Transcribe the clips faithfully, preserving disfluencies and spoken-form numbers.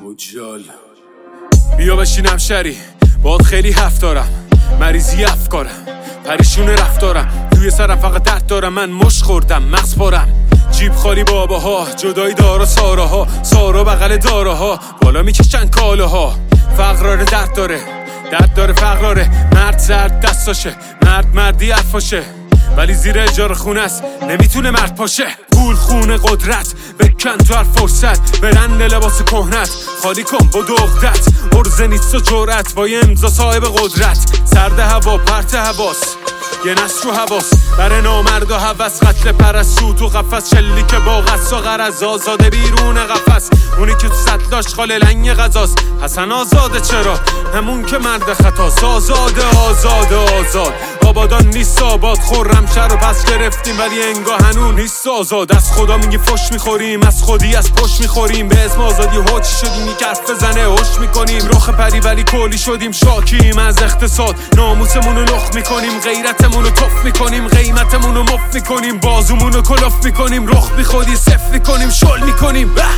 اوجال بیا بشینم شری باد خیلی حرف دارم، مریضی افکارم، پریشون رفتارم، توی سرم فقط درد دارم، من مش خوردم مغز پارم، جیب خالی باباها، جدایی دارا ساراها، سارا بغل داراها، بالا میکشن کالاها، فقراره درد داره، درد داره فقراره، مرد زرد دستاشه، مرد مردی حرفاشه، ولی زیر اجاره خونه است نمیتونه مرد پاشه. پول خونه قدرت بکن تو هر فرصت، برن لباس کهنت خالی کن با دغدت، ارزه نیست و جرأت با یه امضا صاحب قدرت، سرد هوا پرت هواس یه نسل رو حواس، بره نامرد و حوث، قتل پرستو تو قفس، شلی که با قصد و غرض آزاده بیرون قفس، اونی که تو سطل آشغال لنگ غذاست، حسن آزاده چرا همون که مرد خطاست، آزاده آزاده آزاد آبادان نیست آباد، خورم شهر رو پس گرفتیم ولی انگاه هنون نیست آزاد، از خدا میگی فش میخوریم، از خودی از پشت میخوریم، به اسم آزادی هوچی شدیم یک حرف بزنه هوش میکنیم، رخ پری ولی کلی شدیم شاکیم از اقتصاد، ناموسمون رو لخ میکنیم، غیرتمون رو تف میکنیم، قیمتمون رو مف میکنیم، بازومون رو کلاف میکنیم، رخ بیخودی صف میکنیم، شل میکنیم به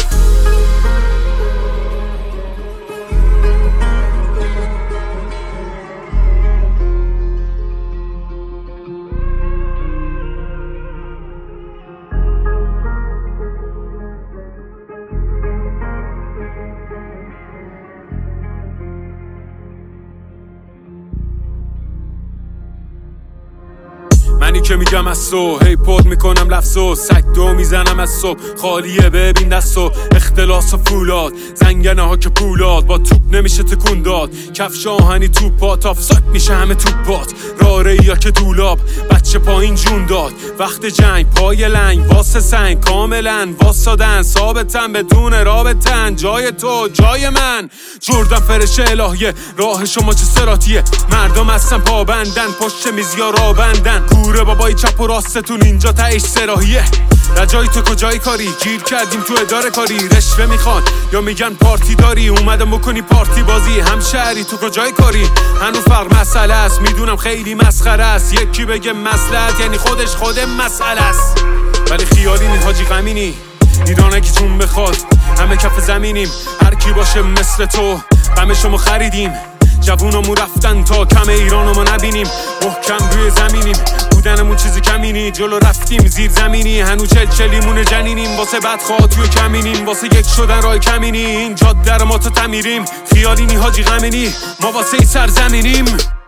منی که میگم از صبح هی پود میکنم لفظو، سگ دو میزنم از صبح خالیه ببین دستو، اختلاس و فولاد زنگنه ها که پولاد، با توپ نمیشه تکون داد، کفش آهنی توپات آفساید میشه همه توپات، راره یا که دولاب بچه پایین جون داد، وقت جنگ پای لنگ واسه سنگ کاملا واسادن، ثابتن بدون رابطن، جای تو جای من، جردن فرش الهیه، راه شما چه سراتیه، مردم هستن پابندن پشت میزیا را بندن، کوره بابای چپ و راستتون اینجا تهش سراحیه، رجای تو کجای کاری، گیر کردیم تو اداره کاری، رشوه میخوان یا میگن پارتی داری، اومدم بکنی پارتی بازی، همشهری تو کجای کاری، هنو فرق مسئله است، میدونم خیلی مسخره است، یکی بگه مصلحت یعنی خودش خود مسئله است، ولی خیالی نی حاجی غمینی، ایرانه که تون بخواد همه کف زمینیم، هر کی باشه مثل تو غمشو ما خریدیم، جوونامون رفتن تا کم ایرانو ما نبینیم، محکم روی زمینیم بودنمون چیزی کمینی، جلو رفتیم زیر زمینی، هنو چل چلیمون جنینیم، واسه بدخواه توی کمینیم، واسه یک شدن رای کمینی، این جاده رو ما تو تمیریم، خیالی نی حاجی غمینی، ما واسه ای سرزمینیم.